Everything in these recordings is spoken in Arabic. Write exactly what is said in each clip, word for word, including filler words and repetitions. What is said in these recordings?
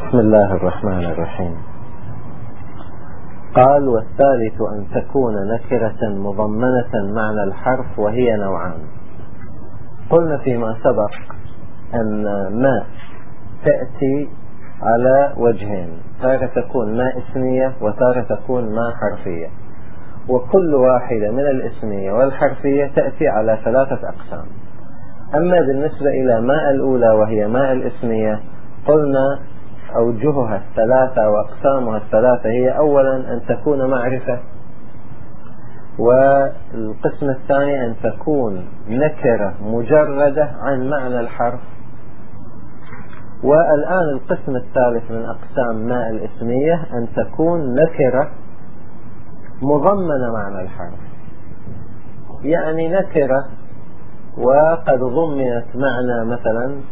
بسم الله الرحمن الرحيم. قال: والثالث أن تكون نكرة مضمنة معنى الحرف وهي نوعان. قلنا فيما سبق أن ما تأتي على وجهين، تارة تكون ما اسمية وتارة تكون ما حرفية، وكل واحدة من الاسمية والحرفية تأتي على ثلاثة أقسام. أما بالنسبة إلى ما الأولى وهي ما الاسمية، قلنا أوجهها الثلاثة وأقسامها الثلاثة هي: أولا أن تكون معرفة، والقسم الثاني أن تكون نكرة مجردة عن معنى الحرف، والآن القسم الثالث من أقسام ما الاسمية أن تكون نكرة مضمنة معنى الحرف، يعني نكرة وقد ضمنت معنى مثلا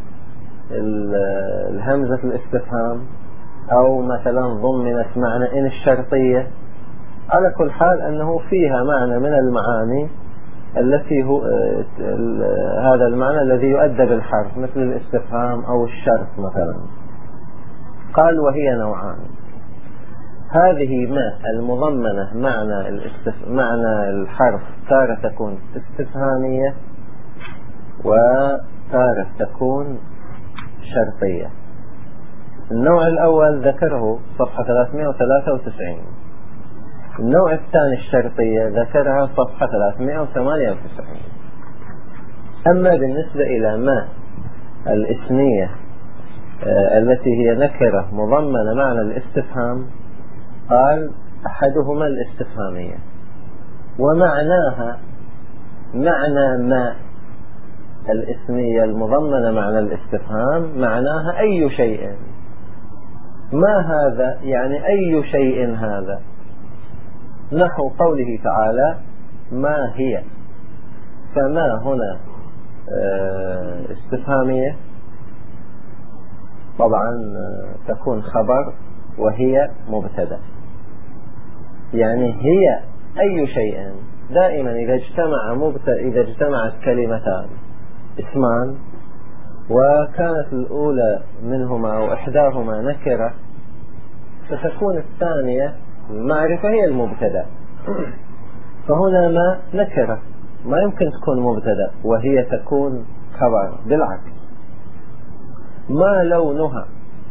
الهمزة الاستفهام، أو مثلا ضمنت معنى إن الشرطية. على كل حال أنه فيها معنى من المعاني التي هو هذا المعنى الذي يؤدى بالحرف، مثل الاستفهام أو الشرط مثلا. قال: وهي نوعان. هذه ما المضمنة معنى الاستف... معنى الحرف تارة تكون استفهامية وتارة تكون شرطية. النوع الأول ذكره صفحة ثلاثمائة وثلاثة وتسعين. النوع الثاني الشرطية ذكرها صفحة ثلاثمائة وثمانية وتسعين. أما بالنسبة إلى ما الاسمية آه التي هي نكرة مضمنة معنى الاستفهام، قال: أحدهما الاستفهامية، ومعناها معنى ما الاسمية المضمنة معنى الاستفهام معناها أي شيء. ما هذا؟ يعني أي شيء هذا، نحو قوله تعالى: ما هي. فما هنا استفهامية، طبعا تكون خبر، وهي مبتدأ. يعني هي أي شيء. دائما إذا اجتمع مبتدأ إذا اجتمعت كلمتان اسمان وكانت الأولى منهما أو إحداهما نكرة، فتكون الثانية المعرفة هي المبتدأ. فهنا ما نكرة ما يمكن تكون مبتدأ وهي تكون خبر، بالعكس. ما لونها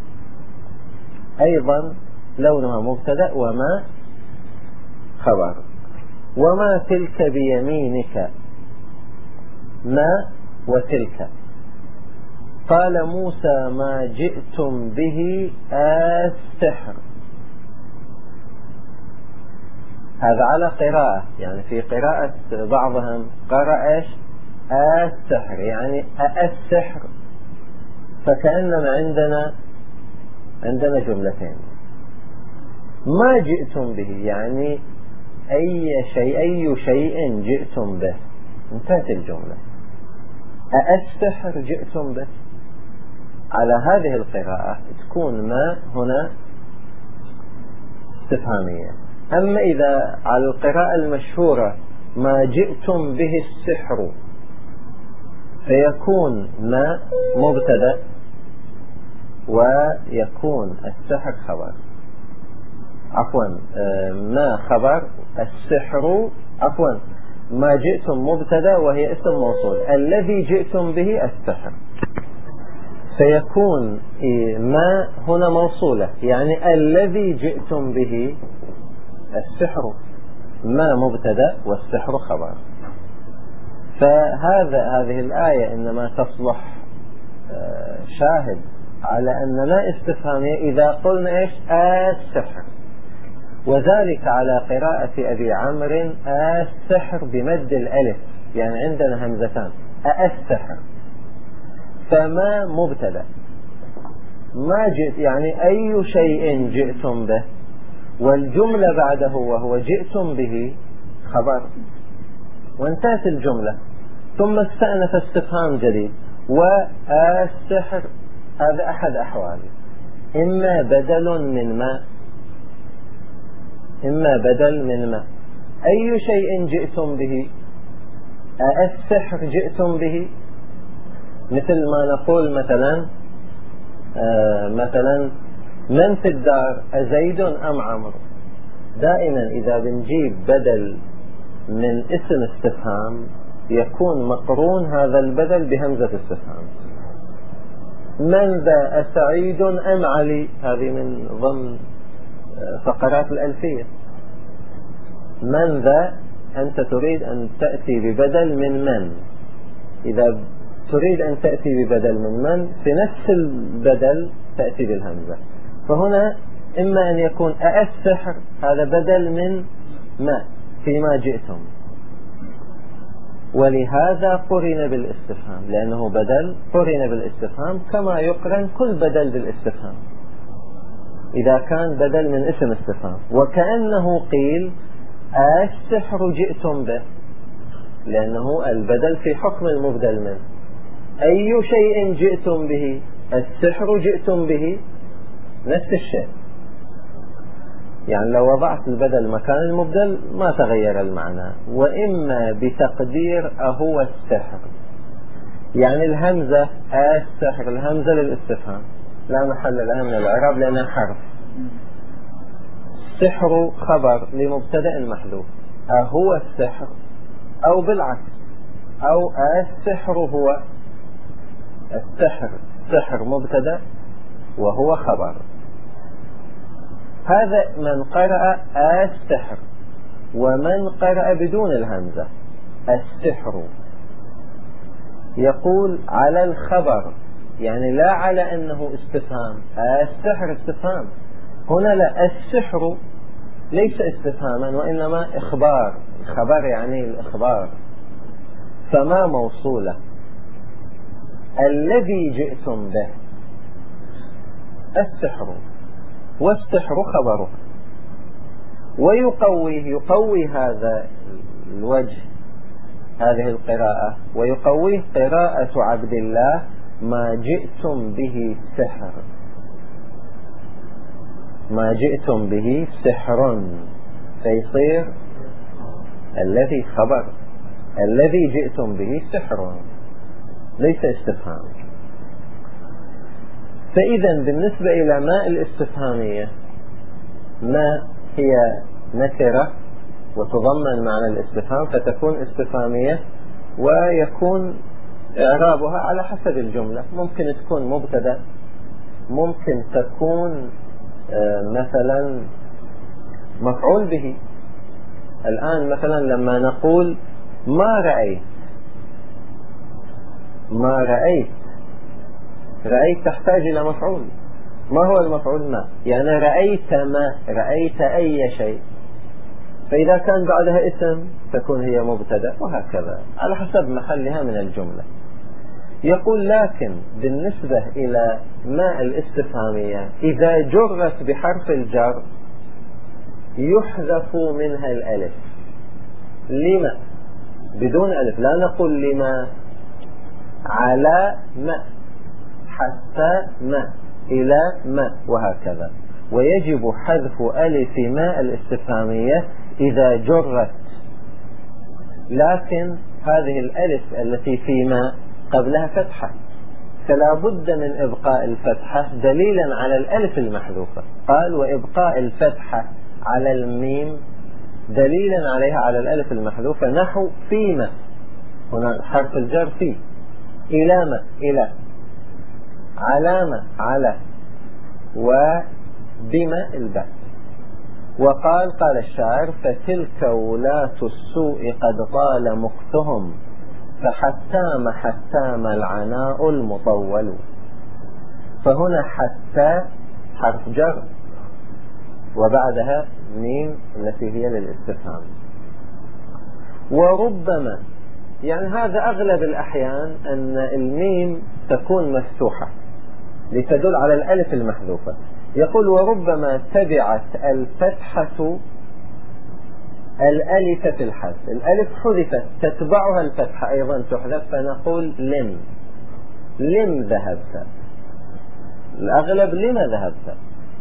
أيضا لونها مبتدأ وما خبر. وما تلك بيمينك، ما وتلك. قال موسى: ما جئتم به السحر. هذا على قراءة، يعني في قراءة بعضهم قرأ إيش؟ السحر، يعني السحر. فكأننا عندنا عندنا جملتين. ما جئتم به يعني أي شيء أي شيء جئتم به، انتهت الجملة. السحر جئتم به. على هذه القراءة تكون ما هنا استفهامية. أما إذا على القراءة المشهورة ما جئتم به السحر، فيكون ما مبتدأ ويكون السحر خبر. عفوا ما خبر، السحر عفوا ما جئتم مبتدأ وهي اسم موصول، الذي جئتم به السحر. فيكون ما هنا موصولة، يعني الذي جئتم به السحر. ما مبتدأ والسحر خبر. فهذا هذه الآية إنما تصلح شاهد على أن ما استفهامية إذا قلنا إيش؟ السحر. وذلك على قراءة أبي عمرو السحر بمد الألف، يعني عندنا همزتان السحر. فما مبتدأ، ما جئت يعني أي شيء جئتم به، والجملة بعده وهو جئتم به خبر، وانتهت الجملة. ثم استأنف استفهام جديد. والسحر هذا أحد أحواله، إما بدل من ما إما بدل من ما. أي شيء جئتم به، السحر جئتم به. مثل ما نقول مثلا آه مثلا من في الدار أزيد أم عمرو؟ دائما إذا بنجيب بدل من اسم استفهام يكون مقرون هذا البدل بهمزة استفهام. من ذا أسعيد أم علي؟ هذه من ضمن فقرات الألفية. من ذا أنت تريد أن تأتي ببدل من من، إذا تريد أن تأتي ببدل من من في نفس البدل تأتي بالهمزة. فهنا إما أن يكون أأسحر هذا بدل من ما فيما جئتم، ولهذا قرن بالاستفهام، لأنه بدل قرن بالاستفهام كما يقرن كل بدل بالاستفهام إذا كان بدل من اسم استفهام. وكأنه قيل السحر جئتم به، لأنه البدل في حكم المبدل منه. أي شيء جئتم به؟ السحر جئتم به، نفس الشيء. يعني لو وضعت البدل مكان المبدل ما تغير المعنى. وإما بتقدير أهو السحر، يعني الهمزة السحر، الهمزة للاستفهام لا محل لها من الإعراب لأنها حرف. السحر خبر لمبتدأ محذوف، أهو السحر، أو بالعكس، أو السحر هو السحر، السحر مبتدأ وهو خبر. هذا من قرأ السحر. ومن قرأ بدون الهمزة السحر يقول على الخبر، يعني لا على أنه استفهام. السحر استفهام، هنا لا، السحر ليس استفهاما وإنما إخبار، الخبر يعني الإخبار، فما موصولة. الذي جئتم به السحر، والسحر خبره. ويقويه، يقوي هذا الوجه، هذه القراءة، ويقويه قراءة عبد الله ما جئتم به سحر، ما جئتم به سحر، فيصير الذي خبر، الذي جئتم به سحر ليس استفهام. فإذا بالنسبة إلى ما الاستفهامية، ما هي نكرة وتضمن معنى الاستفهام فتكون استفهامية، ويكون إعرابها على حسب الجملة. ممكن تكون مبتدأ، ممكن تكون مثلا مفعول به. الآن مثلا لما نقول ما رأيت، ما رأيت، رأيت تحتاج إلى مفعول. ما هو المفعول؟ ما، يعني رأيت ما، رأيت أي شيء، فإذا كان بعدها اسم تكون هي مبتدأ، وهكذا على حسب محلها من الجملة. يقول لكن بالنسبة إلى ما الاستفهامية إذا جرت بحرف الجر يحذف منها الألف. لما؟ بدون ألف، لا نقول لما، على ما، حتى ما، إلى ما، وهكذا. ويجب حذف ألف ما الاستفهامية إذا جرت، لكن هذه الألف التي في ما قبلها فتحة، فلا بد من إبقاء الفتحة دليلا على الألف المحذوفة. قال وإبقاء الفتحة على الميم دليلا عليها على الألف المحذوفة، نحو فيما، هنا حرف الجر في، إلى ما، إلى، علامة، على، وبما الباء. وقال قال الشاعر فتلك ولاة السوء قد طال مكثهم فحتام حتام العناء المطول. فهنا حتى حرف جر وبعدها ميم التي هي للاستفهام. وربما، يعني هذا أغلب الأحيان أن الميم تكون مفتوحة لتدل على الألف المحذوفة. يقول وربما تبعت الفتحة الألف في الحذف، الألف حذفت تتبعها الفتحة أيضا تحذف، فنقول لم، لم ذهبت، الأغلب لما ذهبت.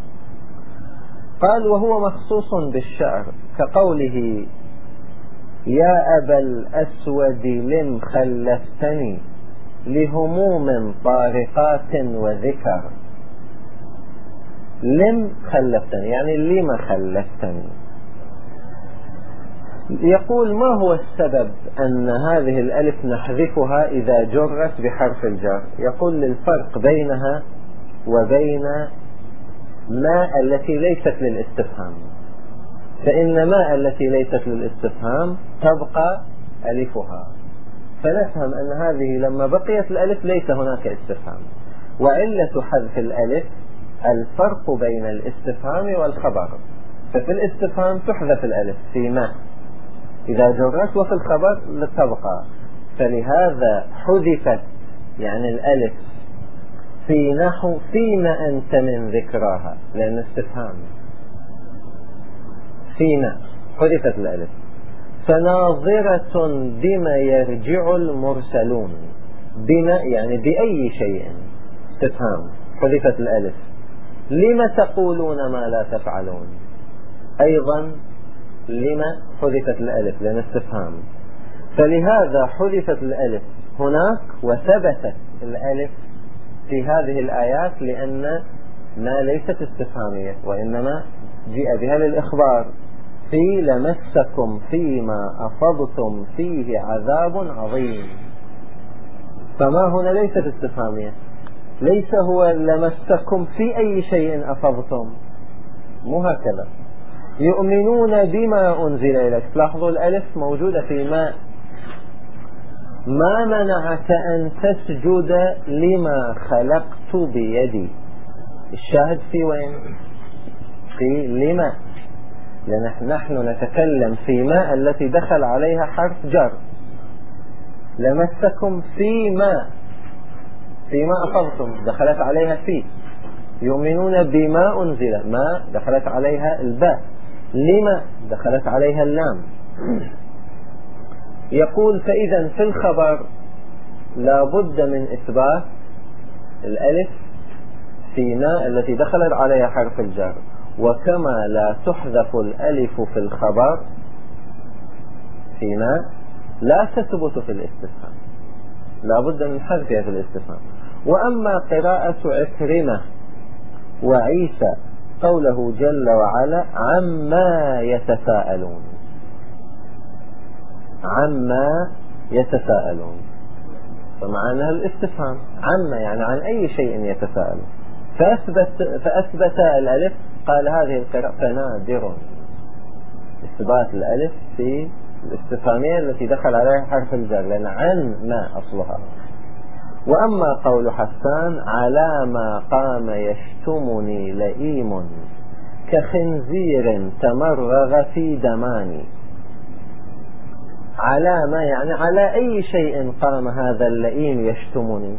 قال وهو مخصوص بالشعر كقوله يا أبا الأسود لم خلفتني لهموم طارقات وذكر. لم خلفتني يعني لما خلفتني. يقول ما هو السبب أن هذه الألف نحذفها إذا جرت بحرف الجر؟ يقول للفرق بينها وبين ما التي ليست للاستفهام، فإن ما التي ليست للاستفهام تبقى ألفها، فنفهم أن هذه لما بقيت الألف ليس هناك استفهام. وعلة حذف الألف الفرق بين الاستفهام والخبر، ففي الاستفهام تحذف الألف في ما إذا جرت، وفي الخبر تبقى، فلهذا حذفت يعني الألف في نحو فيما أنت من ذكراها، لأن استفهام فيما حذفت الألف. فناظرة بما يرجع المرسلون، بما يعني بأي شيء، استفهام حذفت الألف. لما تقولون ما لا تفعلون، أيضا لما حذفت الألف لأن استفهام، فلهذا حذفت الألف هناك وثبتت الألف في هذه الآيات، لأن ما ليست استفهامية وإنما جاء بها للإخبار. في لمسكم فيما أفضتم فيه عذاب عظيم، فما هنا ليست استفهامية، ليس هو لمسكم في أي شيء أفضتم، مو هكذا. يؤمنون بما أنزل إليك، تلاحظوا الألف موجودة في ما. ما منعك أن تسجد لما خلقت بيدي، الشاهد في وين؟ في لما، لأن نحن نتكلم في ما التي دخل عليها حرف جر. لمسكم فيما، فيما أفضتم دخلت عليها في. يؤمنون بما أنزل، ما دخلت عليها الباء، لما دخلت عليها اللام. يقول فإذا في الخبر لا بد من إثبات الألف في ما التي دخلت عليها حرف الجر، وكما لا تحذف الألف في الخبر في ما لا تثبت في الاستفهام، لا بد من حذفها في الاستفهام. وأما قراءة عكرمة وعيسى قوله جل وعلا عما يتساءلون، عما يتساءلون، فمعناها الاستفهام، عما يعني عن أي شيء يتساءلون، فأثبت, فأثبت الألف. قال هذه القراءة فنادر إثبات الألف في الاستفهامية التي دخل عليها حرف الجر، لأن عن ما أصلها. وأما قول حسان على ما قام يشتمني لئيم كخنزير تمرغ في دماني، على ما يعني على أي شيء قام هذا اللئيم يشتمني،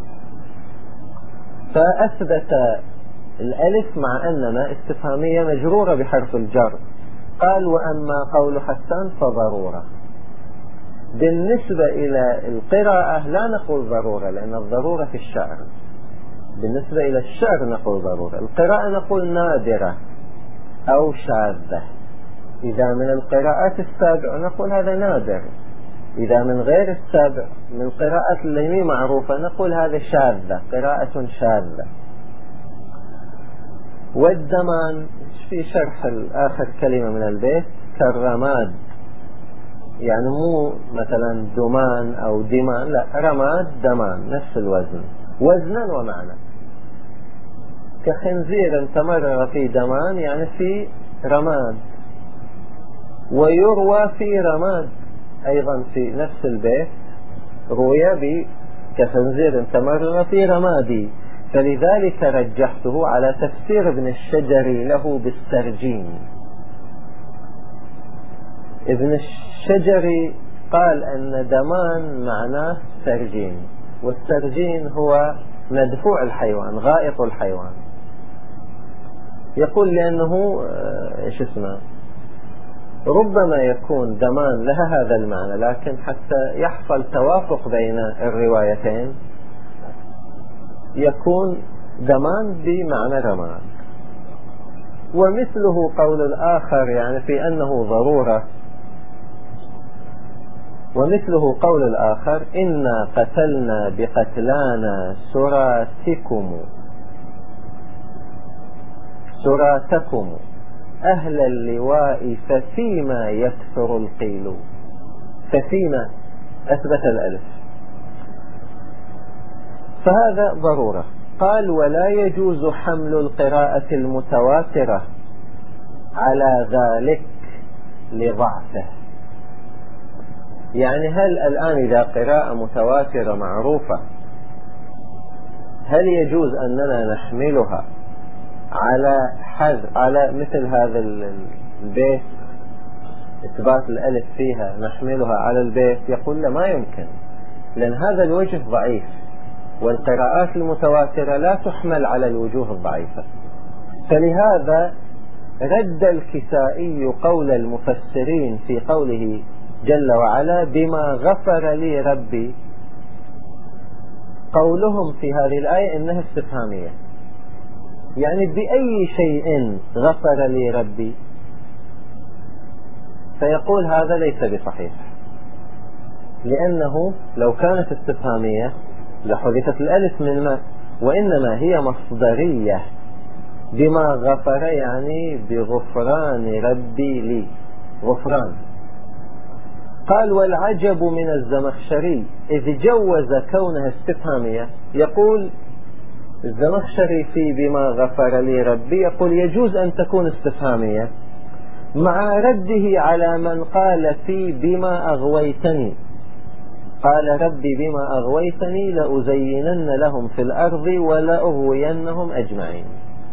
فأثبت الألف مع أن ما استفهامية مجرورة بحرف الجر. قال وأما قول حسان فضرورة. بالنسبة إلى القراءة لا نقول ضرورة، لأن الضرورة في الشعر، بالنسبة إلى الشعر نقول ضرورة. القراءة نقول نادرة أو شاذة، إذا من القراءات السابع نقول هذا نادر، إذا من غير السابع من القراءات اللي هي معروفة نقول هذا شاذة، قراءة شاذة. والدمان في شرح آخر كلمة من البيت كالرماد، يعني مو مثلا دمان أو دمان، لا، رماد دمان نفس الوزن، وزنا ومعنى. كخنزير تمرغ في دمان يعني في رماد، ويروى في رماد أيضا في نفس البيت، روي بكخنزير تمرغ في رمادي، فلذلك رجحته على تفسير ابن الشجري له بالسرجين. ابن الشجري قال أن دمان معناه سرجين، والسرجين هو مدفوع الحيوان، غائط الحيوان. يقول لأنه إيش اسمه ربما يكون دمان لها هذا المعنى، لكن حتى يحصل توافق بين الروايتين يكون دمان بمعنى رماد. ومثله قول الآخر يعني في أنه ضرورة، ومثله قول الآخر إنا قتلنا بقتلانا سراتكم، تراتكم أهل اللواء ففيما يكثر القيل. ففيما أثبت الألف، فهذا ضرورة. قال ولا يجوز حمل القراءة المتواترة على ذلك لضعفه. يعني هل الآن إذا قراءة متواترة معروفة هل يجوز أننا نحملها على حذف على مثل هذا البيت إثبات الألف فيها نحملها على البيت؟ يقول لا، ما يمكن، لأن هذا الوجه ضعيف، والقراءات المتواترة لا تحمل على الوجوه الضعيفة. فلهذا رد الكسائي قول المفسرين في قوله جل وعلا بما غفر لي ربي. قولهم في هذه الآية إنها استفهامية، يعني بأي شيء غفر لي ربي، فيقول هذا ليس بصحيح، لأنه لو كانت استفهامية لحذفت الألف من ما، وإنما هي مصدرية. بما غفر يعني بغفران ربي لي، غفران. قال والعجب من الزمخشري إذ جوز كونها استفهامية. يقول الزمخشري في بما غفر لي ربي يقول يجوز أن تكون استفهامية مع رده على من قال في بما أغويتني. قال ربي بما أغويتني لأزينن لهم في الأرض ولأغوينهم أجمعين.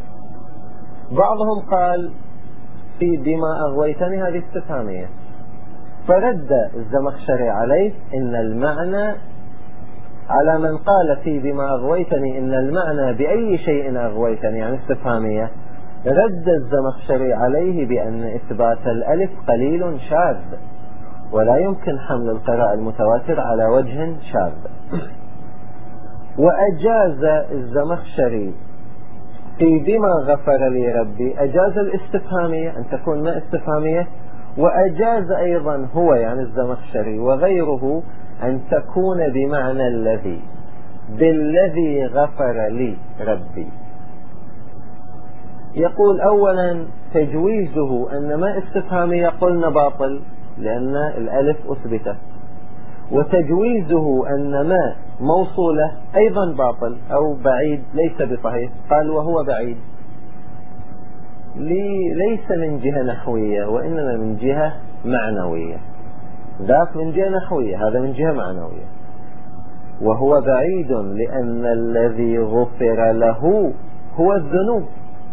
بعضهم قال في بما أغويتني هذه استفهامية، فرد الزمخشري عليه إن المعنى على من قال في بما أغويتني إن المعنى بأي شيء أغويتني يعني استفهامية. رد الزمخشري عليه بأن إثبات الألف قليل شاذ، ولا يمكن حمل القراءة المتواتر على وجه شاذ. وأجاز الزمخشري في بما غفر لي ربي، أجاز الاستفهامية أن تكون ما استفهامية، وأجاز أيضا هو يعني الزمخشري وغيره أن تكون بمعنى الذي، بالذي غفر لي ربي. يقول أولا تجويزه أن ما استفهامية قلنا باطل لأن الألف أثبتت، وتجويزه أن ما موصولة أيضا باطل أو بعيد ليس بصحيح. قال وهو بعيد ليس من جهة نحوية وإنما من جهة معنوية، ذاك من جهة نحوية هذا من جهة معنوية. وهو بعيد لأن الذي غفر له هو الذنوب.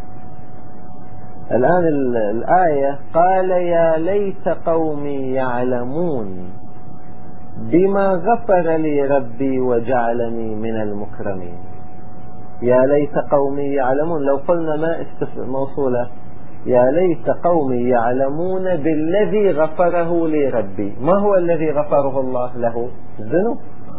الآن الآية قال يا ليت قومي يعلمون بما غفر لي ربي وجعلني من المكرمين. يا ليت قومي يعلمون، لو قلنا ما موصولة يا ليت قومي يعلمون بالذي غفره لي ربي. ما هو الذي غفره الله له؟ الذنوب.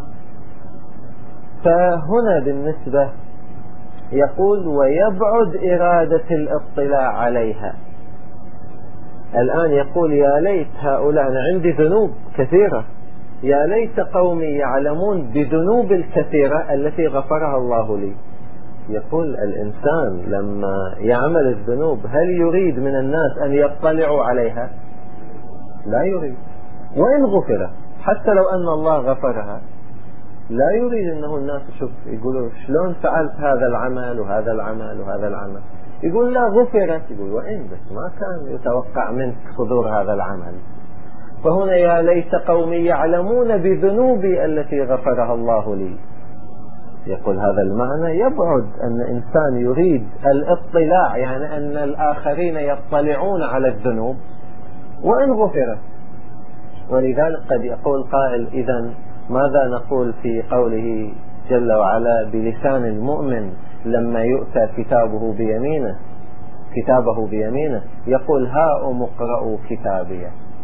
فهنا بالنسبة يقول ويبعد إرادة الاطلاع عليها. الآن يقول يا ليت هؤلاء أنا عندي ذنوب كثيرة، يا ليت قومي يعلمون بذنوب الكثيرة التي غفرها الله لي. يقول الإنسان لما يعمل الذنوب هل يريد من الناس أن يطلعوا عليها؟ لا يريد. وإن غفر حتى لو أن الله غفرها لا يريد أنه الناس يشوف يقولوا شلون فعلت هذا العمل وهذا العمل وهذا العمل. يقول لا غفرت، يقول وإن بس ما كان يتوقع منك صدور هذا العمل. فهنا يا ليت قومي يعلمون بذنوبي التي غفرها الله لي. يقول هذا المعنى يبعد أن إنسان يريد الاطلاع، يعني أن الآخرين يطلعون على الذنوب وإن غفرت. ولذلك قد يقول قائل إذن ماذا نقول في قوله جل وعلا بلسان المؤمن لما يؤتى كتابه بيمينه كتابه بيمينه يقول هاؤم اقرءوا كتابي.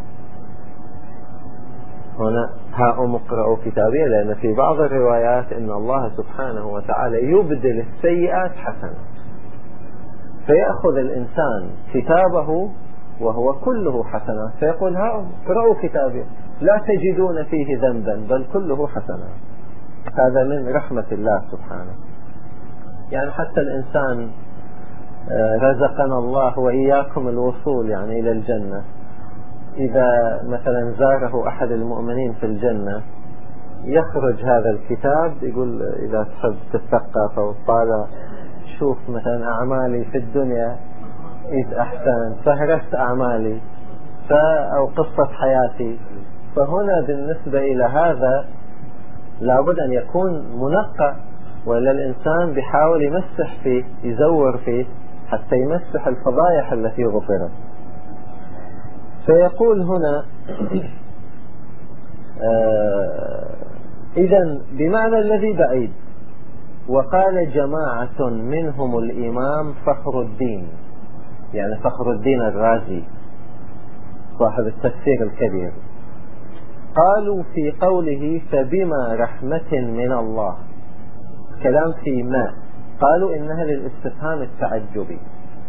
هنا هاؤم اقرءوا كتابي لأن في بعض الروايات إن الله سبحانه وتعالى يبدل السيئات حسنات، فيأخذ الإنسان كتابه وهو كله حسنات فيقول هاؤم اقرءوا كتابي لا تجدون فيه ذنبا بل كله حسنات. هذا من رحمة الله سبحانه. يعني حتى الإنسان رزقنا الله وإياكم الوصول يعني إلى الجنة، إذا مثلا زاره أحد المؤمنين في الجنة يخرج هذا الكتاب يقول إذا تحب تتثقف أو تطالع شوف مثلا أعمالي في الدنيا إذ أحسن فهرست أعمالي أو قصة حياتي. فهنا بالنسبة إلى هذا لابد أن يكون منقى، ولا الإنسان بيحاول يمسح فيه يزور فيه حتى يمسح الفضائح التي غفرت. فيقول هنا آه إذن بمعنى الذي بعيد. وقال جماعة منهم الإمام فخر الدين، يعني فخر الدين الرازي صاحب التفسير الكبير، قالوا في قوله فبما رحمة من الله، كلام في ما، قالوا إنها للاستفهام التعجبي،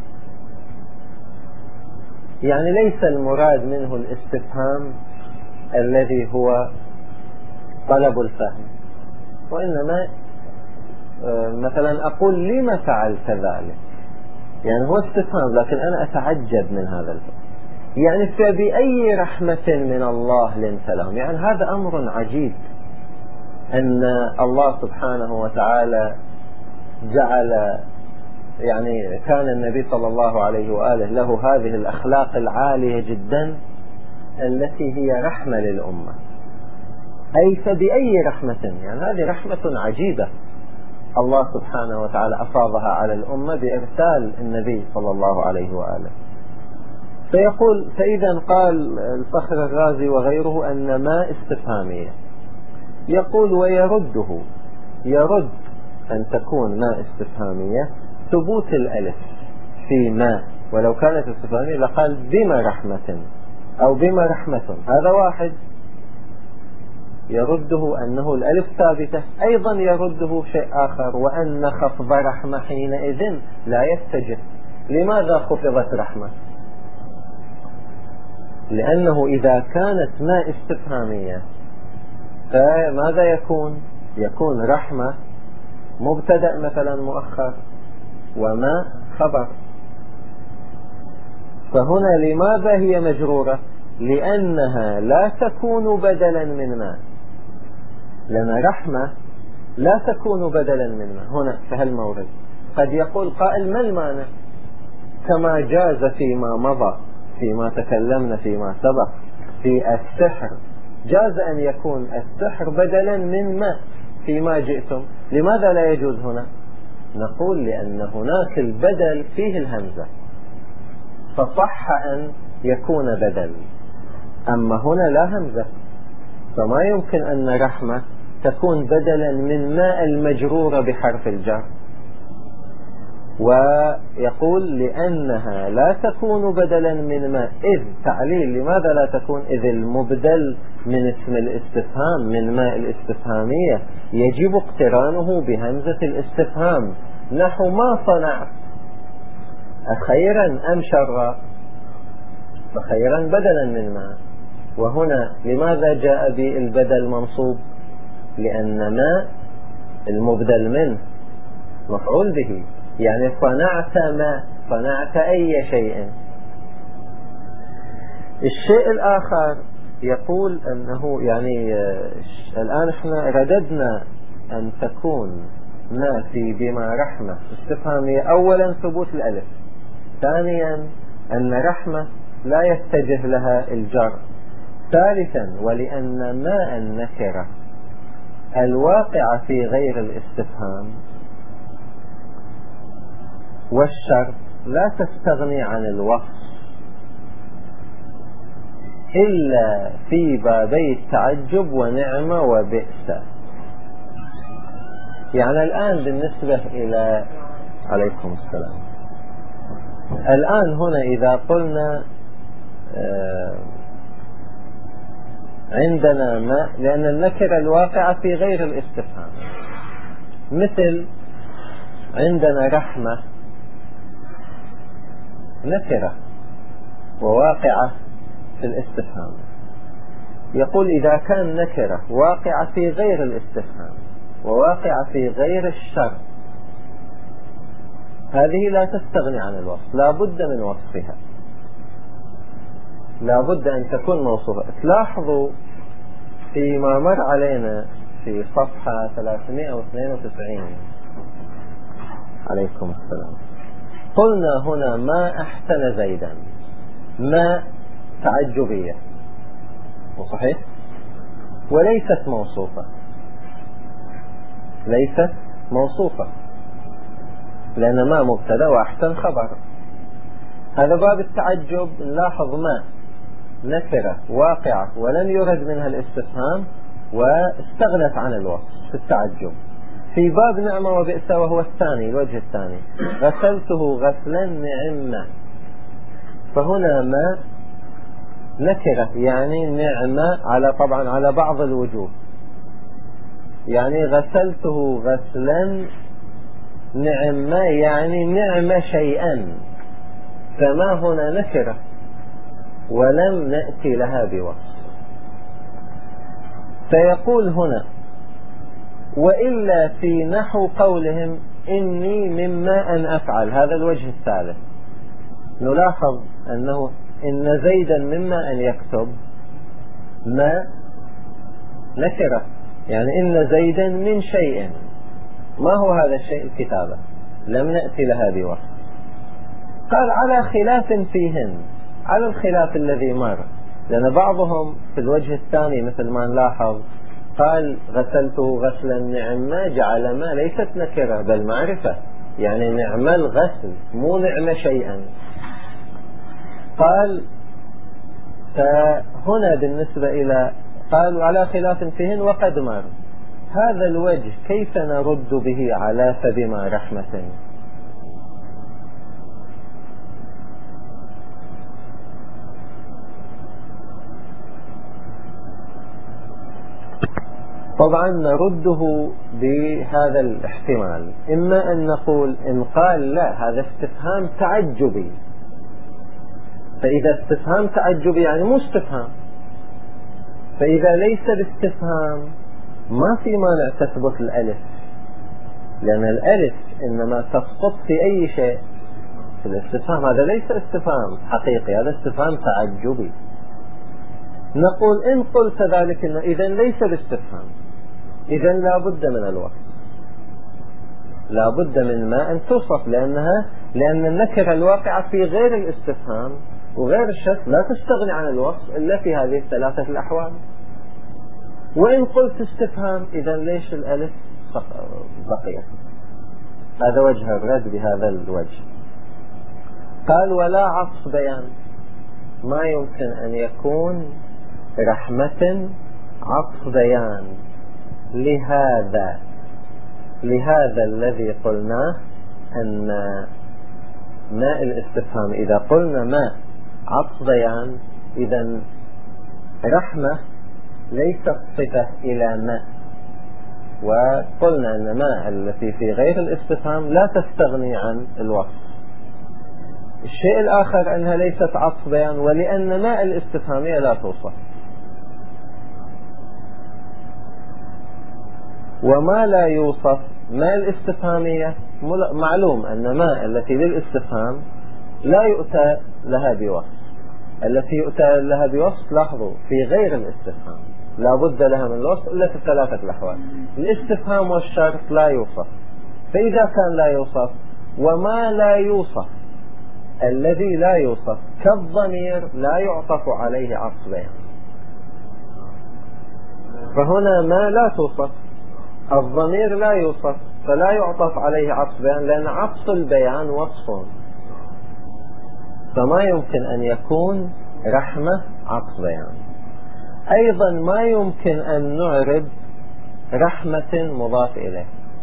يعني ليس المراد منه الاستفهام الذي هو طلب الفهم، وإنما مثلا أقول لما فعلت ذلك، يعني هو استفهام لكن أنا أتعجب من هذا الفهم، يعني فبأي رحمة من الله لنت لهم، يعني هذا أمر عجيب أن الله سبحانه وتعالى جعل، يعني كان النبي صلى الله عليه وآله له هذه الأخلاق العالية جدا التي هي رحمة للأمة، أي فبأي رحمة، يعني هذه رحمة عجيبة الله سبحانه وتعالى أفاضها على الأمة بإرسال النبي صلى الله عليه وآله. فيقول فإذا قال الفخر الرازي وغيره أن ما استفهامية، يقول ويرده، يرد أن تكون ما استفهامية ثبوت الألف في ما، ولو كانت استفهامية لقال بما رحمة أو بما رحمة، هذا واحد يرده أنه الألف ثابتة. أيضا يرده شيء آخر، وأن خفض رحمة حينئذ لا يتجه. لماذا خفضت رحمة؟ لأنه إذا كانت ما استفهامية فماذا يكون؟ يكون رحمة مبتدأ مثلا مؤخر وما خبر. فهنا لماذا هي مجرورة؟ لأنها لا تكون بدلا من ما، لأن رحمة لا تكون بدلا من ما. هنا في هالمورد قد يقول قائل ما المعنى؟ كما جاز فيما مضى، فيما تكلمنا فيما سبق في السحر، جاز أن يكون السحر بدلا من ما فيما جئتم، لماذا لا يجوز هنا؟ نقول لأن هناك البدل فيه الهمزة فصح أن يكون بدل، أما هنا لا همزة، فما يمكن أن رحمة تكون بدلا من ما المجرورة بحرف الجر. ويقول لأنها لا تكون بدلا من ما، إذ تعليل لماذا لا تكون؟ إذ المبدل من اسم الاستفهام من ما الاستفهامية يجب اقترانه بهمزة الاستفهام، نحو ما صنعت أخيرا أم شرا، فخيرا بدلا من ما. وهنا لماذا جاء بالبدل منصوب؟ لأن ما المبدل منه مفعول به، يعني صنعت ما، صنعت أي شيء. الشيء الآخر يقول أنه يعني الآن احنا رددنا أن تكون ما في بما رحمة استفهامية، أولا ثبوت الألف، ثانيا أن رحمة لا يتجه لها الجر، ثالثا ولأن ما النكرة الواقعة في غير الاستفهام والشرط لا تستغني عن الوصف إلا في بابي التعجب ونعمة وبئس. يعني الآن بالنسبة إلى عليكم السلام، الآن هنا إذا قلنا آه عندنا ما، لأن النكرة الواقعة في غير الاستفهام، مثل عندنا رحمة نكرة وواقعة في الاستفهام. يقول إذا كان نكرة واقعة في غير الاستفهام وواقعة في غير الشرط هذه لا تستغني عن الوصف، لا بد من وصفها، لا بد أن تكون موصوفة. تلاحظوا فيما مر علينا في صفحة ثلاثمائة واثنين وتسعين، عليكم السلام، قلنا هنا ما أحسن زيدا، ما تعجبية وصحيح، وليست موصوفة، ليست موصوفة، لأن ما مبتدا وأحسن خبر. هذا باب التعجب. نلاحظ ما نكرة واقعة ولم يرد منها الاستفهام واستغنت عن الوصف في التعجب. في باب نعمة وبئس وهو الثاني، الوجه الثاني، غسلته غسلا نعمة، فهنا ما نكرة يعني نعمة على طبعا على بعض الوجوه، يعني غسلته غسلا نعمة يعني نعمة شيئا، فما هنا نكرة ولم نأتي لها بوصف. فيقول هنا وإلا في نحو قولهم إني مما أن أفعل، هذا الوجه الثالث. نلاحظ أنه إن زيدا مما أن يكتب ما نكرة، يعني إن زيدا من شيء، ما هو هذا الشيء؟ الكتابة، لم نأتي لها بوصف. قال على خلاف فيهن، على الخلاف الذي مر، لأن بعضهم في الوجه الثاني مثل ما نلاحظ قال غسلته غسلا نعمة، جعل ما ليست نكرة بل معرفة، يعني نعمة الغسل مو نعمة شيئا. قال فهنا بالنسبة إلى قالوا على خلاف فيهن وقد مر، هذا الوجه كيف نرد به على فبما رحمة؟ طبعا نرده بهذا الاحتمال، إما أن نقول إن قال لا هذا استفهام تعجبي، فإذا استفهام تعجبي يعني مو استفهام، فإذا ليس باستفهام ما في مانع تثبت الألف، لأن الألف إنما تسقط في أي شيء، في الاستفهام، هذا ليس استفهام حقيقي، هذا استفهام تعجبي. نقول إن قلت ذلك إنه إذن ليس باستفهام، إذن لا بد من الوصف، لا بد من ما أن توصف، لأنها لأن النكرة الواقعة في غير الاستفهام وغير الشرط لا تستغني عن الوصف إلا في هذه الثلاثة الأحوال. وإن قلت استفهام إذن ليش الألف بقيت؟ هذا وجه الرد بهذا الوجه. قال ولا عطف بيان، ما يمكن أن يكون رحمة عطف بيان لهذا لهذا الذي قلناه أن ماء الاستفهام، إذا قلنا ماء عطف بيان إذن رحمة ليست صفة إلى ماء، وقلنا أن ماء التي في غير الاستفهام لا تستغني عن الوصف. الشيء الآخر أنها ليست عطف بيان، ولأن ماء الاستفهامية لا توصف، وما لا يوصف ماء الاستفهامية معلوم أن ماء التي للاستفهام لا يؤتى لها بوصف، التي يؤتى لها بوصف لاحظوا في غير الاستفهام لا بد لها من الوصف إلا في ثلاثة الأحوال، الاستفهام والشرط لا يوصف. فإذا كان لا يوصف وما لا يوصف الذي لا يوصف كالضمير لا يعطف عليه عطف بيان، فهنا ما لا توصف، الضمير لا يوصف فلا يعطف عليه عطف بيان، لأن عطف البيان وصف، فما يمكن أن يكون رحمة عطف بيان. أيضا ما يمكن أن نعرب رحمة مضاف إليه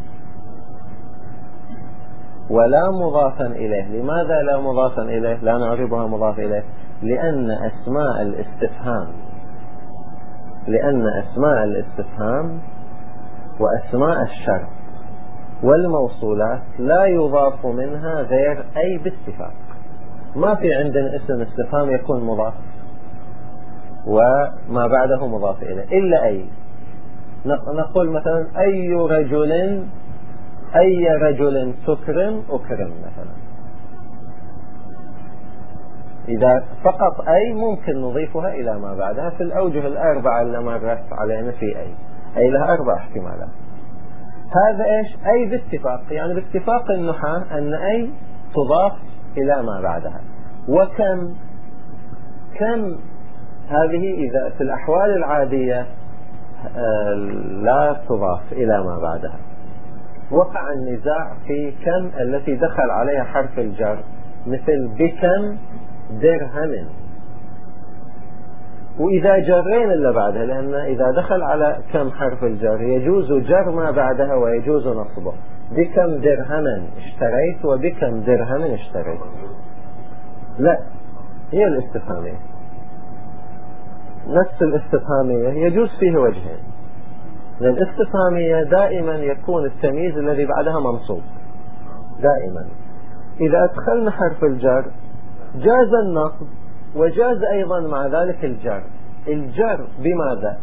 ولا مضافا إليه. لماذا لا مضافا إليه؟ لا نعربها مضاف إليه لأن أسماء الاستفهام لأن أسماء الاستفهام وأسماء الشرط والموصولات لا يضاف منها غير أي باتفاق. ما في عندنا اسم استفهام يكون مضاف وما بعده مضاف إليه إلا أي. نقول مثلا أي رجل أي رجل تكرم أكرم مثلا. إذا فقط أي ممكن نضيفها إلى ما بعدها في الأوجه الأربعة اللي مرت علينا في أي أي لها أربع احتمالات. هذا إيش؟ أي باتفاق، يعني باتفاق النحاة أن أي تضاف إلى ما بعدها. وكم كم هذه إذا في الأحوال العادية لا تضاف إلى ما بعدها. وقع النزاع في كم التي دخل عليها حرف الجر، مثل بكم درهم، وإذا جرين اللي بعدها، لأن إذا دخل على كم حرف الجر يجوز جر ما بعدها ويجوز نصبه. بكم درهما اشتريت وبكم درهم اشتريت. لا، هي الاستفهامية نفس الاستفهامية يجوز فيه وجهين. لأن الاستفهامية دائما يكون التمييز الذي بعدها منصوب دائما. إذا أدخلنا حرف الجر جاز النصب وجاز أيضا مع ذلك الجر. الجر بماذا؟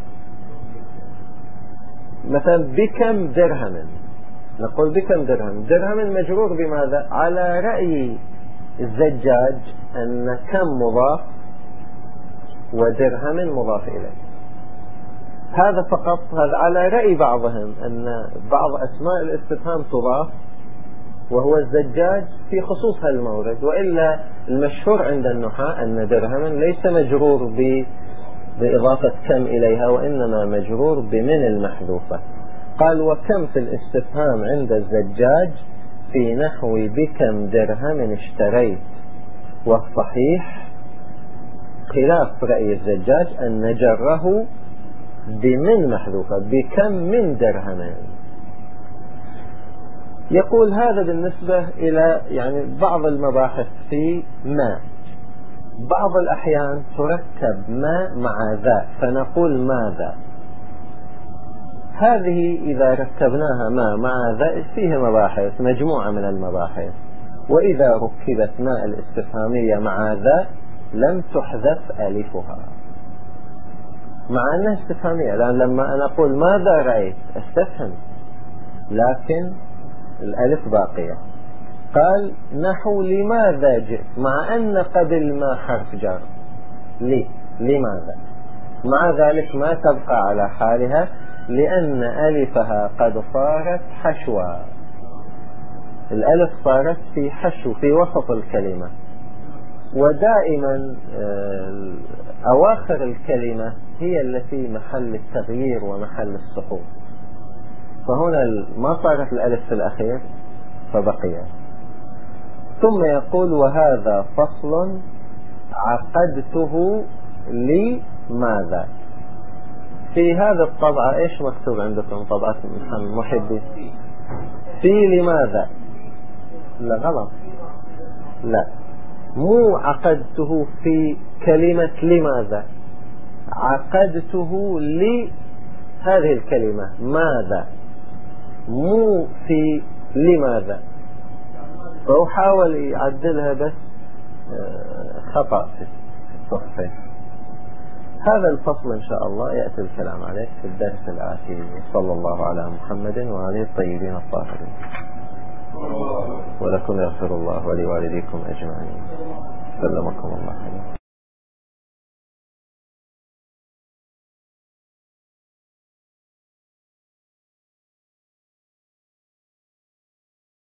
مثلا بكم درهم، نقول بكم درهم، درهم مجرور بماذا؟ على رأي الزجاج أن كم مضاف ودرهم مضاف إليه. هذا فقط، هذا على رأي بعضهم أن بعض أسماء الاستفهام تضاف، وهو الزجاج في خصوص هالمورد. وإلا المشهور عند النحاة أن درهما ليس مجرور بإضافة كم إليها، وإنما مجرور بمن المحذوفة. قال وكم في الاستفهام عند الزجاج في نحو بكم درهم اشتريت. والصحيح خلاف رأي الزجاج أن جره بمن محذوفة، بكم من درهم. يقول هذا بالنسبة إلى يعني بعض المباحث في ما. بعض الأحيان تركب ما مع ذا فنقول ماذا. هذه إذا ركبناها ما مع ذا فيه مباحث، مجموعة من المباحث. وإذا ركبت ما الاستفهامية مع ذا لم تحذف ألفها مع أنها استفهامية، لأن لما أنا أقول ماذا رأيت استفهم، لكن الألف باقية. قال نحو لماذا جئت، مع أن قبل ما حرف جر لي لماذا، مع ذلك ما تبقى على حالها لأن ألفها قد صارت حشوة. الألف صارت في حشو في وسط الكلمة، ودائما أواخر الكلمة هي التي محل التغيير ومحل السقوط. فهنا ما صارت الألف في الأخير فبقيت. ثم يقول وهذا فصل عقدته لماذا. في هذا الطبعة ايش مكتوب عندكم؟ طبعة محمد محبي في لماذا؟ لا غلط، لا مو عقدته في كلمة لماذا، عقدته لهذه الكلمة ماذا، مو في لماذا. فهو حاول يعدلها بس خطأ في التصحيح. هذا الفصل إن شاء الله يأتي الكلام عليه في الدرس الآتي. صلى الله على محمد وآله الطيبين الطاهرين. ولكم يغفر الله ولوالديكم أجمعين. سلمكم الله.